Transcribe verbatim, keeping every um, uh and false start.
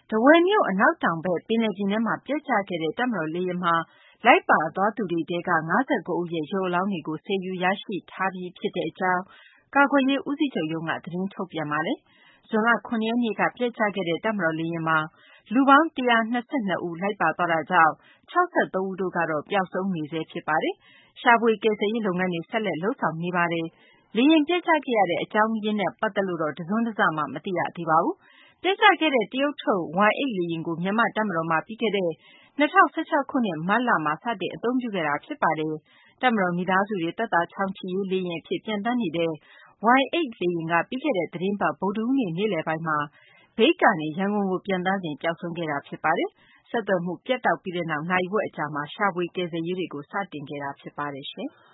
ထားဝယ်မြို့အနောက်တောင်ဘက်ပင်လယ်ပြင်ထဲမှာပျက်ကျခဲ့တဲ့တပ်မတော်လေယာဉ်မှာလိုက်ပါသွားသူတွေထဲက၅၉ဦးရဲ့ရုပ်အလောင်းတွေကိုဆယ်ယူရရှိထားပြီးဖြစ်ကြောင်းကာကွယ်ရေးဦးစီးချုပ်ရုံးကသတင်းထုတ်ပြန်ပါတယ်။ဇွန်လ၇ရက်နေ့ကပျက်ကျခဲ့တဲ့တပ်မတော်လေယာဉ်မှာလူပေါင်း၁၂၂ဦးလိုက်ပါသွားတာကြောင့်၆၃ဦးတို့ကတော့ပျောက်ဆုံးနေဆဲဖြစ်ပါတယ်။ရှာဖွေကယ်ဆယ်ရေးလုပ်ငန်းတွေဆက်လက်လုပ်ဆောင်နေပါတယ်။လေယာဉ်ပျက်ကျခဲ့ရတဲ့အကြောင်းရင်းနဲ့ပတ်သက်လို့တော့တစွန်းတစမှမသိရသေးပါဘူး။ပျက်ကျခဲ့တဲ့တရုတ်ထုတ် ဝမ် eight လေယာဉ်ကိုမြန်မာ့တပ်မတော်မှပြီးခဲ့တဲ့၂၀၁၆ခုနှစ်မတ်လမှာစတင်အသုံးပြုခဲ့တာဖြစ်ပါတယ်။တပ်မတော်မိသားစုတွေသက်သာချောင်ချိရေးလေယာဉ်အဖြစ်ပျံသန်းနေတဲ့ ဝမ် eight လေယာဉ်ကပြီးခဲ့တဲ့သီတင်းပတ်ဗုဒ္ဓဟူးနေ့နေ့လည်ပိုင်းမှာမြိတ်ကနေရန်ကုန်ကိုပျံသန်းစဉ်ပျောက်ဆုံးခဲ့တာဖြစ်ပါတယ်။ဆက်သွယ်မှုပြတ်တောက်ပြီးတဲ့နောက်နာရီဝက်အကြာမှာရှာဖွေကယ်ဆယ်ရေးတွေကိုစတင်ခဲ့တာဖြစ်ပါတယ်ရှင်။